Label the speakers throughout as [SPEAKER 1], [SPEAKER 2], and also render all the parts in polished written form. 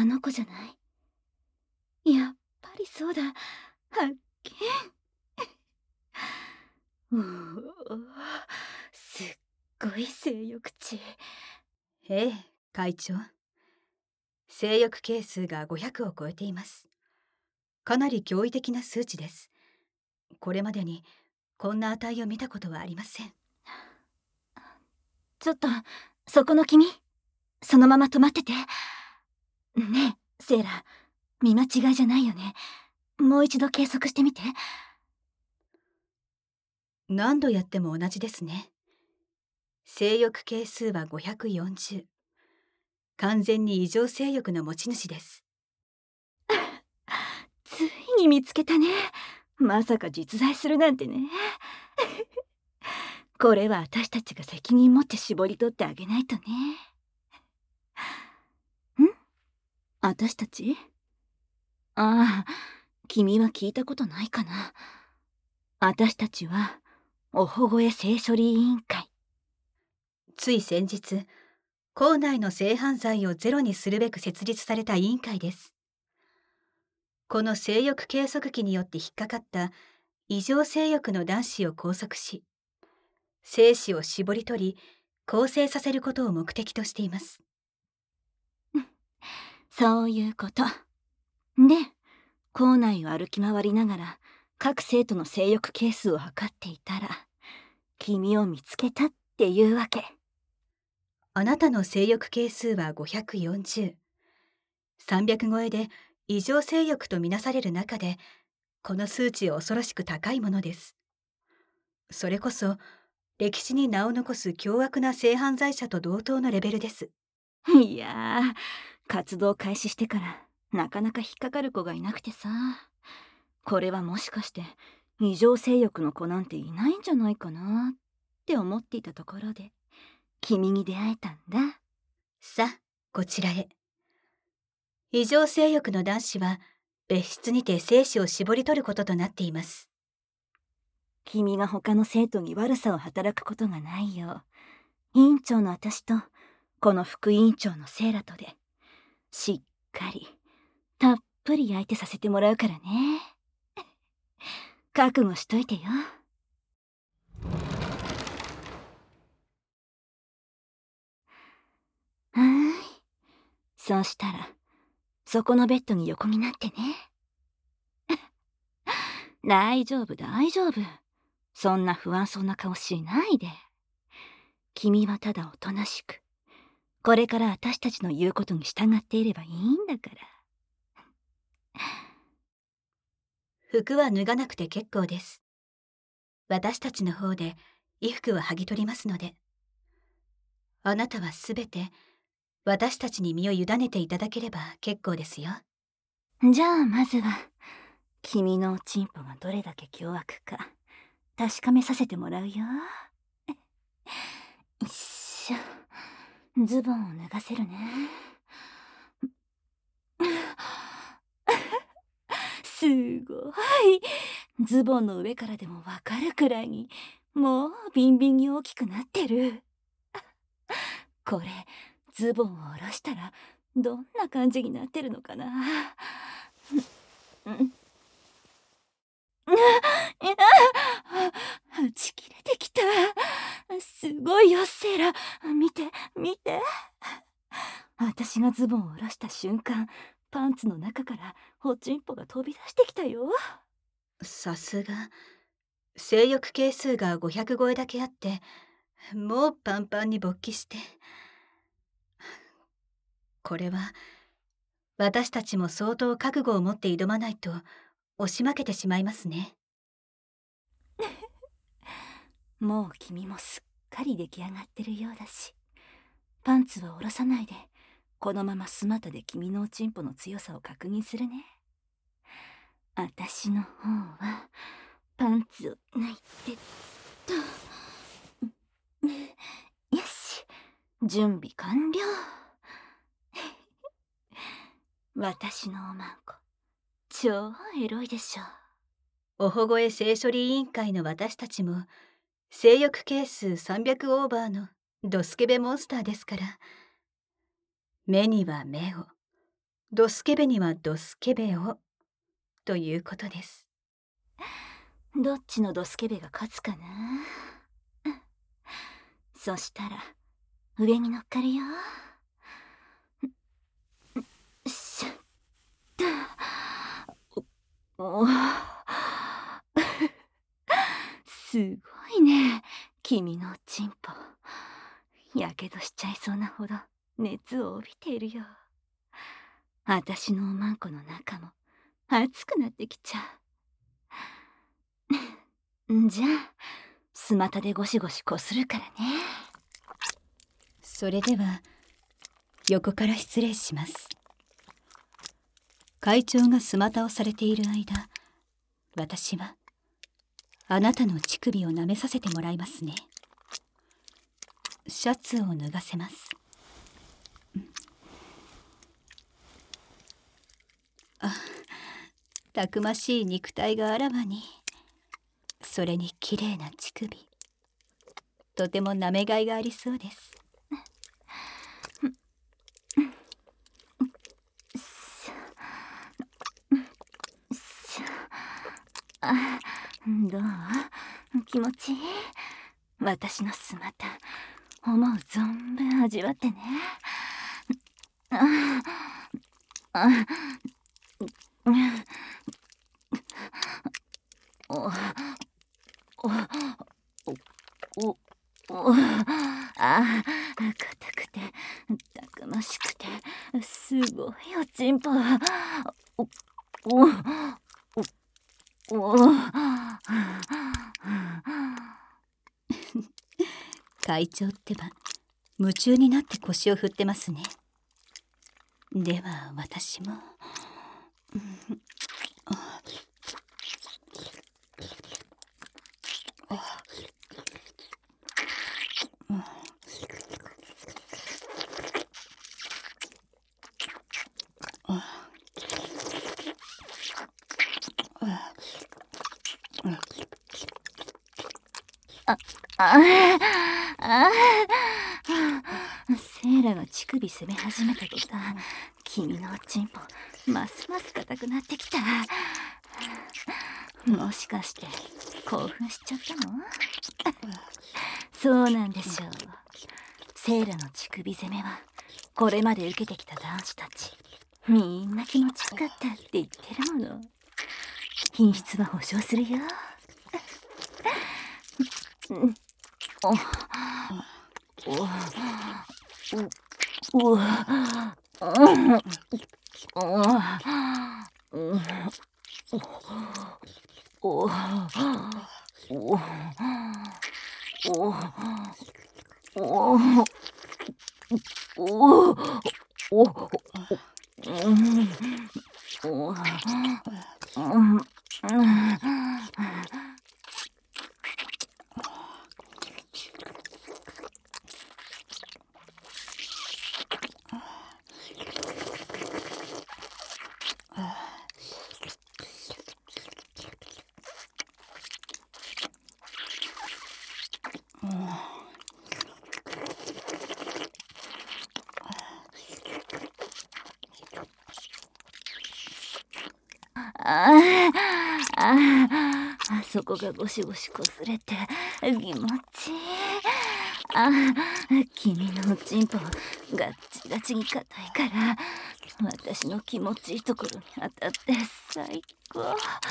[SPEAKER 1] の子じゃない？やっぱりそうだ。発見。すっごい性欲値。
[SPEAKER 2] ええ、会長。性欲係数が500を超えています。かなり驚異的な数値です。これまでにこんな値を見たことはありません。
[SPEAKER 1] ちょっと、そこの君、そのまま止まってて。ねえ、セーラ、見間違いじゃないよね。もう一度計測してみて。
[SPEAKER 2] 何度やっても同じですね。性欲係数は540。完全に異常性欲の持ち主です。
[SPEAKER 1] ついに見つけたね。まさか実在するなんてね。これは私たちが責任持って絞り取ってあげないとね。私たち？ああ、君は聞いたことないかな。私たちは、お保護え性処理委員会。
[SPEAKER 2] つい先日、校内の性犯罪をゼロにするべく設立された委員会です。この性欲計測器によって引っかかった異常性欲の男子を拘束し、精子を絞り取り、更生させることを目的としています。
[SPEAKER 1] そういうこと。で、校内を歩き回りながら、各生徒の性欲係数を測っていたら、君を見つけたっていうわけ。
[SPEAKER 2] あなたの性欲係数は540。300超えで異常性欲とみなされる中で、この数値は恐ろしく高いものです。それこそ、歴史に名を残す凶悪な性犯罪者と同等のレベルです。
[SPEAKER 1] いやー、活動開始してからなかなか引っかかる子がいなくてさ。これはもしかして異常性欲の子なんていないんじゃないかなって思っていたところで君に出会えたんだ。
[SPEAKER 2] さあ、こちらへ。異常性欲の男子は、別室にて精子を絞り取ることとなっています。
[SPEAKER 1] 君が他の生徒に悪さを働くことがないよう、委員長の私とこの副委員長のセイラとでしっかりたっぷり相手させてもらうからね。覚悟しといてよ。はーい。そうしたらそこのベッドに横になってね。大丈夫大丈夫。そんな不安そうな顔しないで。君はただおとなしく、これから私たちの言うことに従っていればいいんだから。
[SPEAKER 2] 服は脱がなくて結構です。私たちの方で衣服は剥ぎ取りますので。あなたはすべて私たちに身を委ねていただければ結構ですよ。
[SPEAKER 1] じゃあまずは、君のおちんぽがどれだけ凶悪か、確かめさせてもらうよ。よいしょ。ズボンを脱がせるね。すごい。ズボンの上からでもわかるくらいに、もうビンビンに大きくなってる。これ、ズボンを下ろしたら、どんな感じになってるのかな。うん。はち切れてきた。すごいよ、セイラ。見て、見て。私がズボンを下ろした瞬間、パンツの中からおちんぽが飛び出してきたよ。
[SPEAKER 2] さすが、性欲係数が500超えだけあって、もうパンパンに勃起して。これは、私たちも相当覚悟を持って挑まないと、押し負けてしまいますね。
[SPEAKER 1] もう君もすっかり出来上がってるようだし、パンツは下ろさないで、このままスマタで君のおちんぽの強さを確認するね。私の方は、パンツを脱いでっと。よし、準備完了。私のおまんこ、超エロいでしょ。
[SPEAKER 2] お保護え性処理委員会の私たちも、性欲係数300オーバーのドスケベモンスターですから。目には目を、 ドスケベにはドスケベをということです。
[SPEAKER 1] どっちのドスケベが勝つかな。そしたら上に乗っかるよ。しゃっおすごいね、君のチンポ。やけどしちゃいそうなほど熱を帯びているよ。あたしのおまんこの中も熱くなってきちゃう。じゃあスマタでゴシゴシこするからね。
[SPEAKER 2] それでは横から失礼します。会長がスマタをされている間、私はあなたの乳首を舐めさせてもらいますね。シャツを脱がせます。あ、たくましい肉体があらわに、それに綺麗な乳首、とても舐めがいがありそうです。
[SPEAKER 1] どう？気持ちいい？私のスマタ思う存分味わってね。お硬くてたくましくてすごいおちんぽ。
[SPEAKER 2] 会長ってば夢中になって腰を振ってますね。では私も
[SPEAKER 1] セイラが乳首攻め始めた途端、君のおちんぽますます硬くなってきた。もしかして興奮しちゃったの？そうなんでしょう。セイラの乳首攻めはこれまで受けてきた男子たちみんな気持ちよかったって言ってるもの。品質は保証するよ。そこがゴシゴシこすれて気持ちいい。君のおちんぽガッチガチに硬いから私の気持ちいいところに当たって最高。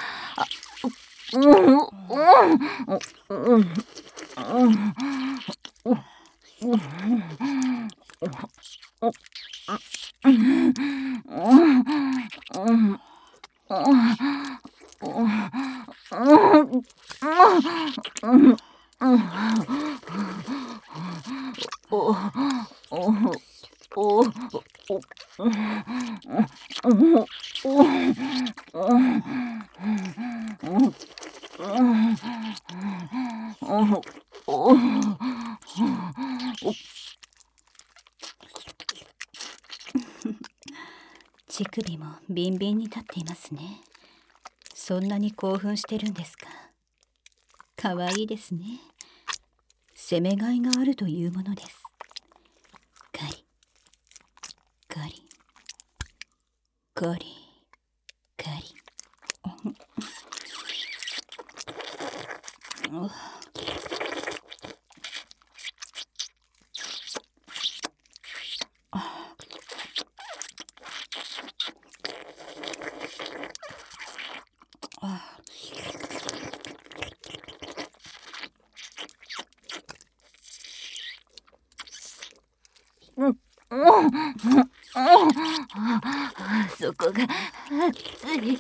[SPEAKER 2] 乳首もビンビンに立っていますね。そんなに興奮してるんですか。かわいいですね。攻めがいがあるというものです。ガリガリガリガリ。
[SPEAKER 1] そこが熱い。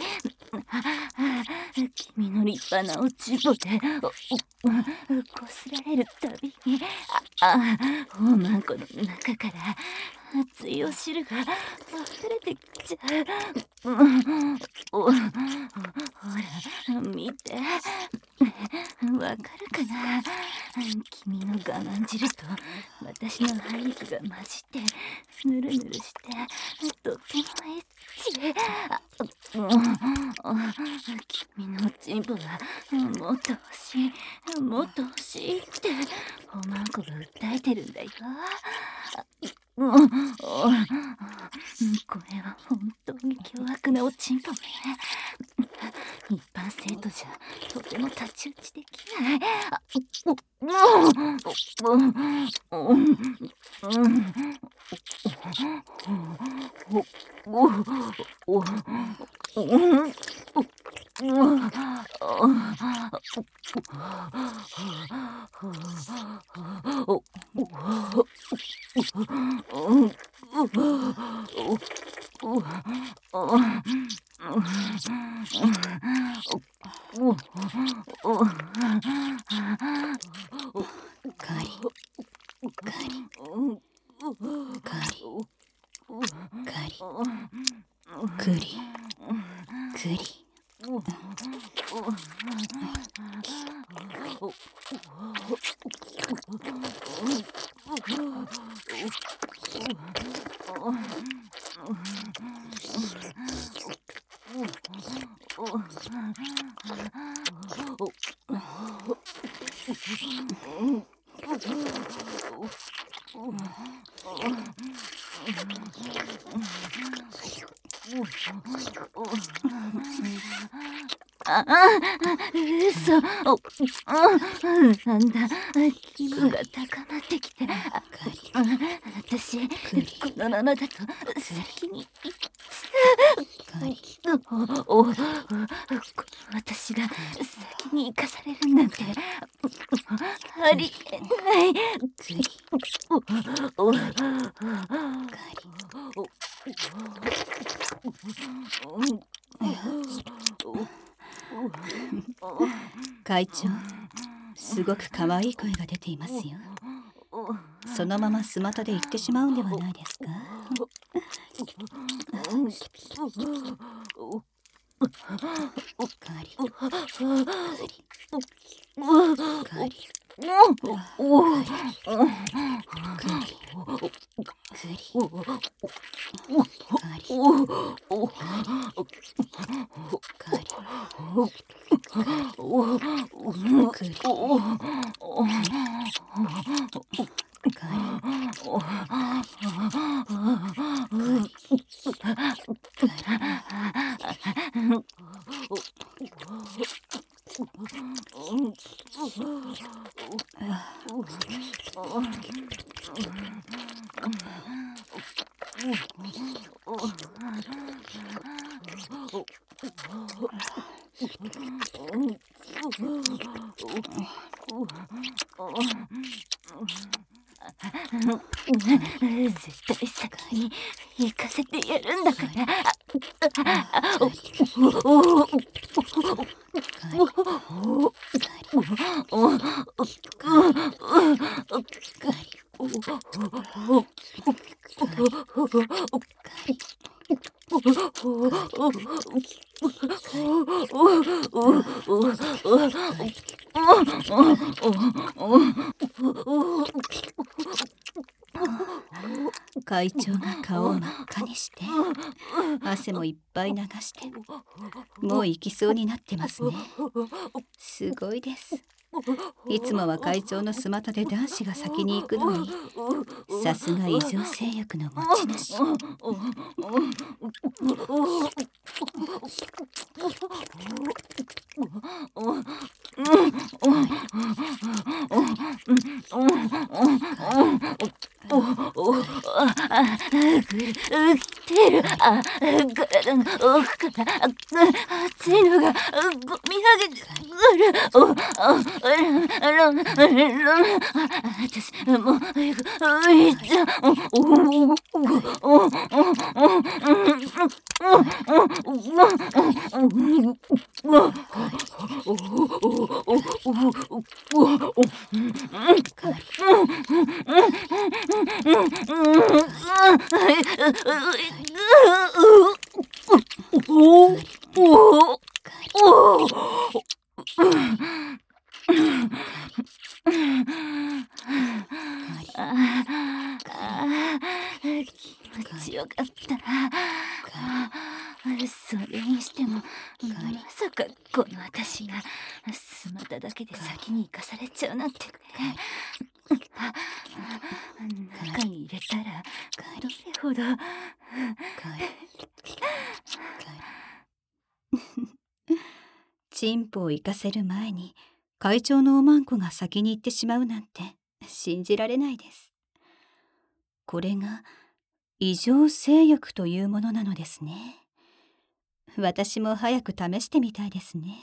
[SPEAKER 1] 君の立派なおちぼでこすられるたびにおまんこの中から熱いお汁が溢れてきちゃう。ほら見て、わかるかな。君の我慢汁と私の鼻液が混じってぬるぬるしてとてもエッチ。君のおちんぽはもっと欲しい、もっと欲しいっておまんこが訴えてるんだよ。これは本当に凶悪なおちんぽね。一般生徒じゃとても太刀打ちできない。
[SPEAKER 2] ガリガリガリガリグリグリ。
[SPEAKER 1] 嘘。なんだ、気分が高まってきて。私、このままだと先に私が先に行かされるなんてありえない。
[SPEAKER 2] 会長、すごく可愛い声が出ていますよ。そのままスマタで行ってしまうんではないですか。ガリガリ
[SPEAKER 1] 絶対先に行かせてやるんだから。
[SPEAKER 2] 会長が顔を真っ赤にして汗もいっぱい流してもう行きそうになってますね。すごいです。 いつもは会長のスマタで男子が先に行くのに、さすが異常性欲の持ち主。
[SPEAKER 1] 来てる。体の奥から熱いのがこみ上げてくる。私もういっちゃ気持ちよかった。それにしてもまさかこの私がスマタだけで先に行かされちゃうなんてね。中に入れたらどれほど
[SPEAKER 2] チンポを行かせる前に会長のおまんこが先に行ってしまうなんて信じられないです。これが異常性欲というものなのですね。私も早く試してみたいですね。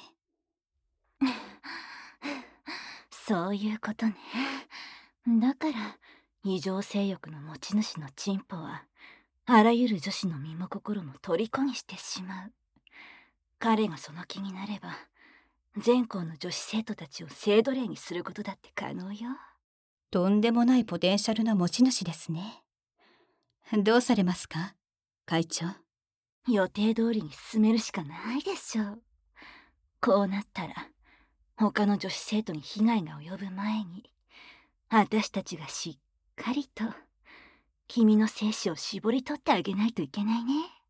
[SPEAKER 1] そういうことね。だから異常性欲の持ち主のチンポはあらゆる女子の身も心も虜にしてしまう。彼がその気になれば全校の女子生徒たちを性奴隷にすることだって可能よ。
[SPEAKER 2] とんでもないポテンシャルな持ち主ですね。どうされますか、会長。
[SPEAKER 1] 予定通りに進めるしかないでしょう。こうなったら他の女子生徒に被害が及ぶ前に私たちがしっかりと君の精子を絞り取ってあげないといけないね。